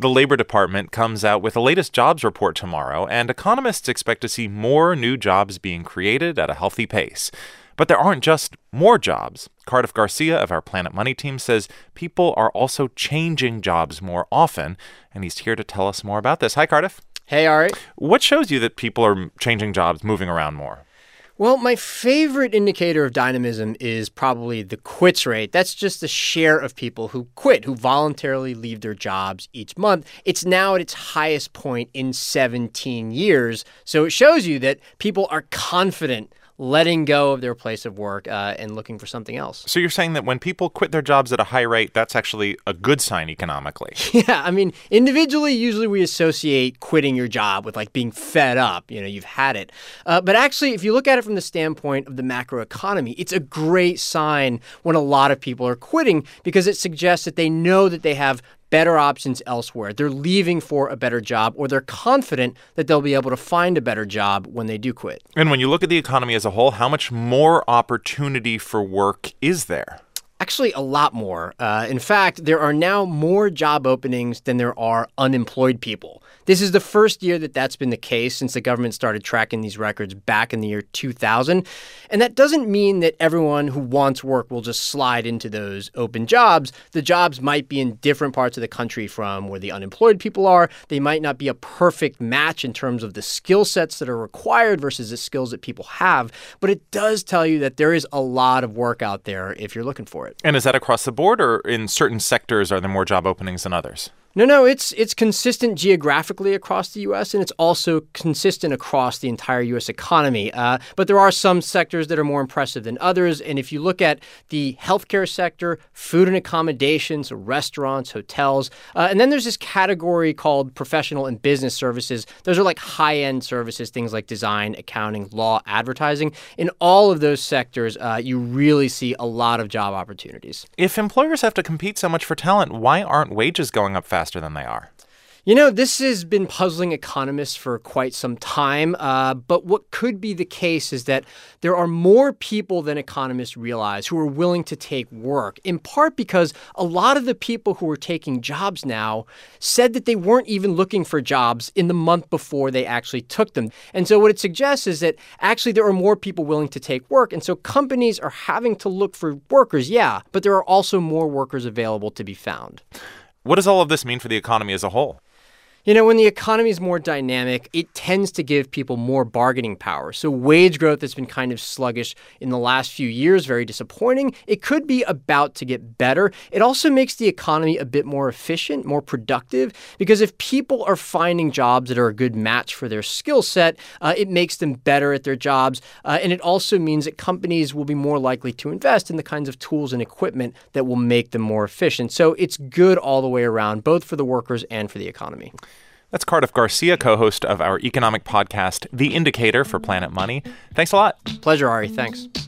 The Labor Department comes out with the latest jobs report tomorrow, and economists expect to see more new jobs being created at a healthy pace. But there aren't just more jobs. Cardiff Garcia of our Planet Money team says people are also changing jobs more often, and he's here to tell us more about this. Hi, Cardiff. Hey, Ari. What shows you that people are changing jobs, moving around more? Well, my favorite indicator of dynamism is probably the quits rate. That's just the share of people who quit, who voluntarily leave their jobs each month. It's now at its highest point in 17 years. So it shows you that people are confident letting go of their place of work and looking for something else. So you're saying that when people quit their jobs at a high rate, that's actually a good sign economically? Yeah, I mean, individually, usually we associate quitting your job with like being fed up. You've had it. But actually, if you look at it from the standpoint of the macroeconomy, it's a great sign when a lot of people are quitting because it suggests that they know that they have better options elsewhere. They're leaving for a better job, or they're confident that they'll be able to find a better job when they do quit. And when you look at the economy as a whole, how much more opportunity for work is there? Actually, a lot more. In fact, there are now more job openings than there are unemployed people. This is the first year that that's been the case since the government started tracking these records back in the year 2000. And that doesn't mean that everyone who wants work will just slide into those open jobs. The jobs might be in different parts of the country from where the unemployed people are. They might not be a perfect match in terms of the skill sets that are required versus the skills that people have. But it does tell you that there is a lot of work out there if you're looking for it. And is that across the board, or in certain sectors are there more job openings than others? No, it's consistent geographically across the U.S., and it's also consistent across the entire U.S. economy. But there are some sectors that are more impressive than others. And if you look at the healthcare sector, food and accommodations, restaurants, hotels, and then there's this category called professional and business services. Those are like high-end services, things like design, accounting, law, advertising. In all of those sectors, you really see a lot of job opportunities. If employers have to compete so much for talent, why aren't wages going up faster than they are? This has been puzzling economists for quite some time, but what could be the case is that there are more people than economists realize who are willing to take work, in part because a lot of the people who are taking jobs now said that they weren't even looking for jobs in the month before they actually took them. And so what it suggests is that actually there are more people willing to take work, and so companies are having to look for workers, yeah, but there are also more workers available to be found. What does all of this mean for the economy as a whole? When the economy is more dynamic, it tends to give people more bargaining power. So wage growth has been kind of sluggish in the last few years, very disappointing. It could be about to get better. It also makes the economy a bit more efficient, more productive, because if people are finding jobs that are a good match for their skill set, it makes them better at their jobs. And it also means that companies will be more likely to invest in the kinds of tools and equipment that will make them more efficient. So it's good all the way around, both for the workers and for the economy. That's Cardiff Garcia, co-host of our economic podcast, The Indicator, for Planet Money. Thanks a lot. Pleasure, Ari. Thanks.